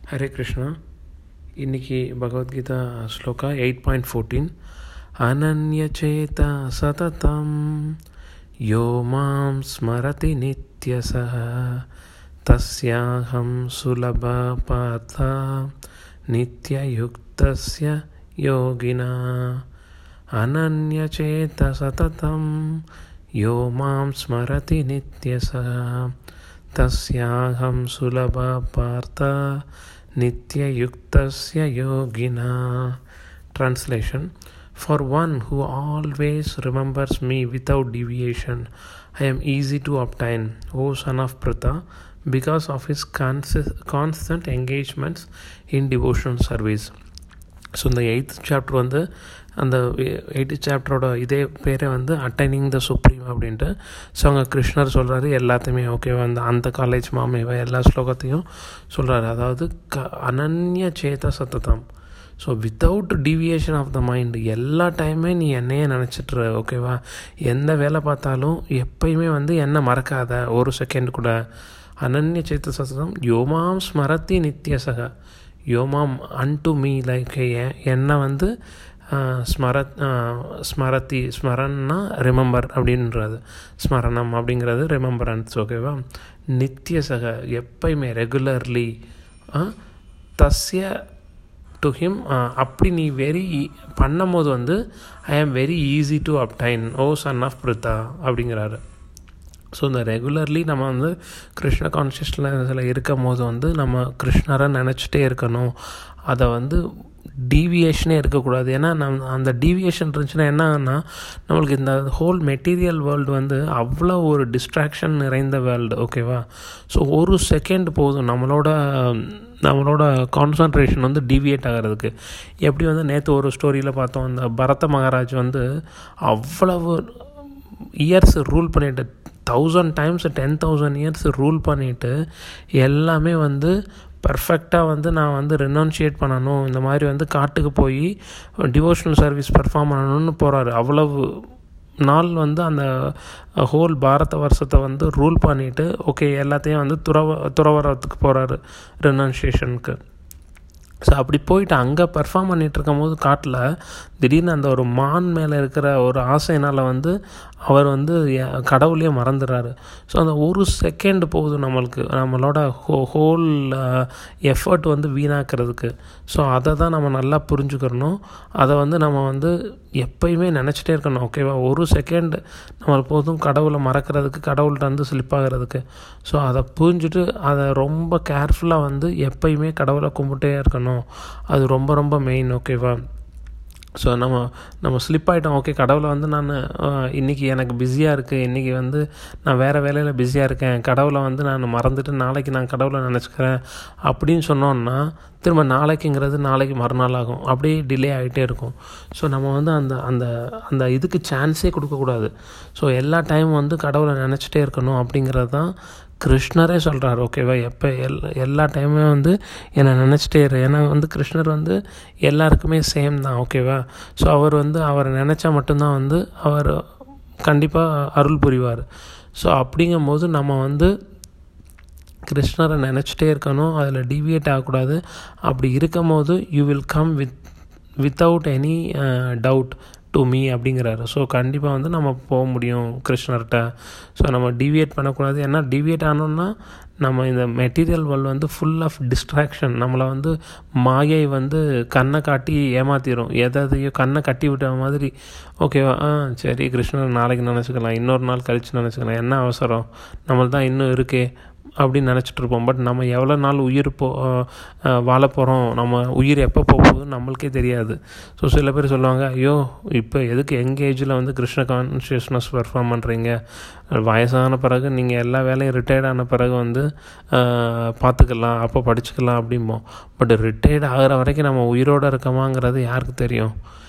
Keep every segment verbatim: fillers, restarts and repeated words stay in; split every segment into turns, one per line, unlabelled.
ஹரே கிருஷ்ணா. இன்றைக்கி Bhagavad Gita shloka eight point fourteen. அனன்யசேதா சததம் யோ மாம் ஸ்மரதி நித்யசஹ தஸ்யாஹம் சுலப பார்த்தா நித்யயுக்தஸ்ய யோகினா. அனன்யசேதா சததம் யோ மாம் ஸ்மரதி நித்யசஹ தஸ்யாஹம் சுலப பார்த்தா நித்யயுக்தஸ்ய யோகினா. Translation: For one who always remembers me without deviation, I am easy to obtain, O son of Pritha, because of his cons- constant engagements in devotional service. So இந்த எயித்து சாப்டர் வந்து அந்த எயித்து சாப்டரோட இதே பேரே வந்து attaining the supreme அப்படின்ட்டு. So அங்கே கிருஷ்ணர் சொல்கிறாரு எல்லாத்தையுமே ஓகேவா, அந்த அந்த காலேஜ் மாமேவா எல்லா ஸ்லோகத்தையும் சொல்கிறாரு. அதாவது க அனன்ய சேத சத்ததம். So without deviation of the mind, எல்லா டைமே நீ என்னையே நினச்சிட்ரு ஓகேவா. எந்த வேலை பார்த்தாலும் எப்பயுமே வந்து என்னை மறக்காத ஒரு செகண்ட் கூட. அனன்ய சேத்த சத்ததம் யோமாம் ஸ்மரத்தி நித்யசக. யோமாம் அன்டு மீ, லைக் என்னை வந்து ஸ்மரத் ஸ்மரத்தி ஸ்மரன்னா ரிமெம்பர் அப்படின்றது, ஸ்மரணம் அப்படிங்கிறது ரிமெம்பரன்ஸ் ஓகேவா. நித்யசக எப்பயுமே ரெகுலர்லி. தஸ்ய டு ஹிம், அப்படி நீ வெரி பண்ணும் போது வந்து I am very easy to obtain O son of Pritha அப்படிங்கிறாரு. ஸோ இந்த ரெகுலர்லி நம்ம வந்து கிருஷ்ண கான்ஷியஸ்னஸில் இருக்கும் போது வந்து நம்ம கிருஷ்ணரை நினச்சிட்டே இருக்கணும். அதை வந்து டீவியேஷனே இருக்கக்கூடாது. ஏன்னா நம் அந்த டீவியேஷன் இருந்துச்சுன்னா என்ன ஆகுனா, நம்மளுக்கு இந்த ஹோல் மெட்டீரியல் வேர்ல்டு வந்து அவ்வளோ ஒரு டிஸ்ட்ராக்ஷன் நிறைந்த வேர்ல்டு ஓகேவா. ஸோ ஒரு செகண்ட் போதும் நம்மளோட நம்மளோட கான்சன்ட்ரேஷன் வந்து டீவியேட் ஆகிறதுக்கு. எப்படி வந்து நேற்று ஒரு ஸ்டோரியில் பார்த்தோம், அந்த பரத மகாராஜ் வந்து அவ்வளவு இயர்ஸ் ரூல் பண்ணிட்டு, thousand times ten thousand years rule பண்ணிவிட்டு எல்லாமே வந்து பர்ஃபெக்டாக வந்து நான் வந்து ரெனவுன்ஷியேட் பண்ணணும், இந்த மாதிரி வந்து காட்டுக்கு போய் டிவோஷனல் சர்வீஸ் பெர்ஃபார்ம் பண்ணணும்னு போகிறாரு. அவ்வளவு நாள் வந்து அந்த ஹோல் பாரத வருஷத்தை வந்து ரூல் பண்ணிவிட்டு ஓகே எல்லாத்தையும் வந்து துறவ துறவரத்துக்கு போகிறாரு ரெனவுன்ஷியேஷனுக்கு. ஸோ அப்படி போயிட்டு அங்கே பெர்ஃபார்ம் பண்ணிகிட்டு இருக்கும் போது காட்டில் திடீர்னு அந்த ஒரு மான் மேலே இருக்கிற ஒரு ஆசைனால் வந்து அவர் வந்து கடவுளையே மறந்துடுறாரு. ஸோ அந்த ஒரு செகண்ட் போகுது நம்மளுக்கு நம்மளோட ஹோ ஹோல் எஃபர்ட் வந்து வீணாக்கிறதுக்கு. ஸோ அதை தான் நம்ம நல்லா புரிஞ்சுக்கிறணும். அதை வந்து நம்ம வந்து எப்பயுமே நினச்சிட்டே இருக்கணும் ஓகேவா. ஒரு செகண்ட் நம்மளுக்கு போதும் கடவுளை மறக்கிறதுக்கு, கடவுள்கிட்ட வந்து ஸ்லிப்பாகிறதுக்கு. ஸோ அதை புரிஞ்சுட்டு அதை ரொம்ப கேர்ஃபுல்லாக வந்து எப்பயுமே கடவுளை கும்பிட்டே இருக்கணும். அது ரொம்ப ரொம்ப மெயின் ஓகேவா. ஸோ நம்ம நம்ம ஸ்லிப் ஆகிட்டோம் ஓகே, கடவுளை வந்து நான் இன்றைக்கி எனக்கு பிஸியாக இருக்குது, இன்றைக்கி வந்து நான் வேறு வேலையில் பிஸியாக இருக்கேன், கடவுளை வந்து நான் மறந்துட்டு நாளைக்கு நான் கடவுளை நினச்சிக்கிறேன் அப்படின்னு சொன்னோன்னா திரும்ப நாளைக்குங்கிறது நாளைக்கு மறுநாள் ஆகும், அப்படியே டிலே ஆகிட்டே இருக்கும். ஸோ நம்ம வந்து அந்த அந்த அந்த இதுக்கு சான்ஸே கொடுக்கக்கூடாது. ஸோ எல்லா டைம் வந்து கடவுளை நினச்சிட்டே இருக்கணும் அப்படிங்கிறது தான் கிருஷ்ணரே சொல்கிறார் ஓகேவா. எப்போ எல் எல்லா டைமே வந்து என்னை நினச்சிட்டே இரு. ஏன்னா வந்து கிருஷ்ணர் வந்து எல்லாருக்குமே சேம் தான் ஓகேவா. ஸோ அவர் வந்து அவரை நினச்சா மட்டும்தான் வந்து அவர் கண்டிப்பாக அருள் புரிவார். ஸோ அப்படிங்கும்போது நம்ம வந்து கிருஷ்ணரை நினச்சிட்டே இருக்கணும், அதில் டீவியேட் ஆகக்கூடாது. அப்படி இருக்கும் போது you will come with without any doubt to me அப்படிங்கிறாரு. ஸோ கண்டிப்பாக வந்து நம்ம போக முடியும் கிருஷ்ணர்கிட்ட. ஸோ நம்ம டிவியேட் பண்ணக்கூடாது. ஏன்னா டிவியேட் ஆனோம்னா நம்ம இந்த மெட்டீரியல் வேர்ல்டு வந்து ஃபுல் ஆஃப் டிஸ்ட்ராக்ஷன். நம்மளை வந்து மாயை வந்து கண்ணை காட்டி ஏமாற்றிடும், எதையோ கண்ணை கட்டி விட்ட மாதிரி ஓகேவா. ஆ சரி கிருஷ்ணர் நாளைக்கு நினச்சிக்கலாம், இன்னொரு நாள் கழித்து நினச்சிக்கலாம், என்ன அவசரம், நம்மள் தான் இன்னும் இருக்கே அப்படின்னு நினச்சிட்ருப்போம். பட் நம்ம எவ்வளோ நாள் உயிர் போ வாழ போகிறோம், நம்ம உயிர் எப்போ போகுதுன்னு நம்மளுக்கே தெரியாது. ஸோ சில பேர் சொல்லுவாங்க, ஐயோ இப்போ எதுக்கு யங் ஏஜில் வந்து கிருஷ்ண கான்ஷியஸ்னஸ் பெர்ஃபார்ம் பண்ணுறீங்க, வயசான பிறகு நீங்கள் எல்லா வேலையும் ரிட்டையர்ட் ஆன பிறகு வந்து பார்த்துக்கலாம், அப்போ படிச்சுக்கலாம் அப்படிம்போம். பட் ரிட்டையர்ட் ஆகிற வரைக்கும் நம்ம உயிரோடு இருக்கமாங்கிறது யாருக்கு தெரியும்.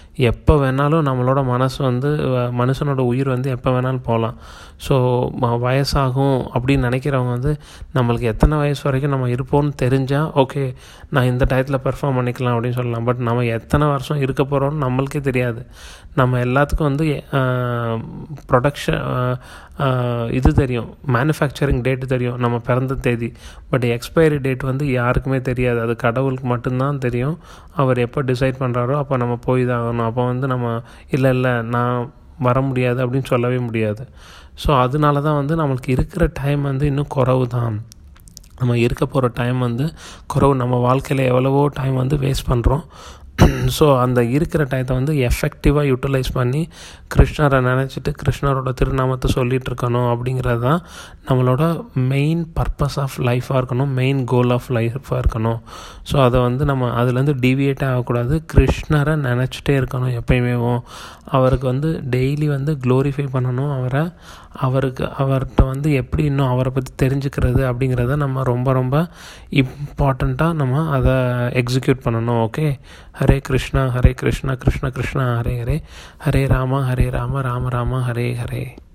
எப்போ வேணாலும் நம்மளோட மனசு வந்து மனுஷனோட உயிர் வந்து எப்போ வேணாலும் போகலாம். ஸோ வயசாகும் அப்படின்னு நினைக்கிறவங்க வந்து நம்மளுக்கு எத்தனை வயசு வரைக்கும் நம்ம இருப்போம்னு தெரிஞ்சால் ஓகே நான் இந்த டயத்தில் பெர்ஃபார்ம் பண்ணிக்கலாம் அப்படின்னு சொல்லலாம். பட் நம்ம எத்தனை வருஷம் இருக்க போகிறோம்னு நம்மளுக்கே தெரியாது. நம்ம எல்லாத்துக்கும் வந்து ப்ரொடக்ஷன் இது தெரியும், மேனுஃபேக்சரிங் டேட்டு தெரியும், நம்ம பிறந்த தேதி. பட் எக்ஸ்பைரி டேட் வந்து யாருக்குமே தெரியாது. அது கடவுளுக்கு மட்டும்தான் தெரியும். அவர் எப்போ டிசைட் பண்ணுறாரோ அப்போ நம்ம போய் தான் ஆகணும். அப்போ வந்து நம்ம இல்லை இல்லை நான் வர முடியாது அப்படின்னு சொல்லவே முடியாது. ஸோ அதனால தான் வந்து நம்மளுக்கு இருக்கிற டைம் வந்து இன்னும் குறவு தான். நம்ம இருக்க போகிற டைம் வந்து குறவு. நம்ம வாழ்க்கையில் எவ்வளவோ டைம் வந்து வேஸ்ட் பண்ணுறோம். ஸோ அந்த இருக்கிற டயத்தை வந்து எஃபெக்டிவாக யூட்டிலைஸ் பண்ணி கிருஷ்ணரை நினச்சிட்டு கிருஷ்ணரோட திருநாமத்தை சொல்லிகிட்டு இருக்கணும். அப்படிங்கிறது தான் நம்மளோட மெயின் பர்பஸ் ஆஃப் லைஃபாக இருக்கணும், மெயின் கோல் ஆஃப் லைஃபாக இருக்கணும். ஸோ அதை வந்து நம்ம அதுலேருந்து டீவியேட்டே ஆகக்கூடாது. கிருஷ்ணரை நினச்சிட்டே இருக்கணும் எப்பயுமே. அவருக்கு வந்து டெய்லி வந்து க்ளோரிஃபை பண்ணணும் அவரை. அவருக்கு அவர்கிட்ட வந்து எப்படி இன்னும் அவரை பற்றி தெரிஞ்சுக்கிறது அப்படிங்கிறத நம்ம ரொம்ப ரொம்ப இம்பார்ட்டண்ட்டாக நம்ம அதை எக்ஸிக்யூட் பண்ணணும். ஓகே, ஹரே கிருஷ்ணா ஹரே கிருஷ்ணா கிருஷ்ண கிருஷ்ணா ஹரே ஹரே, ஹரே ராமா ஹரே ராம ராம ராம ஹரே ஹரே.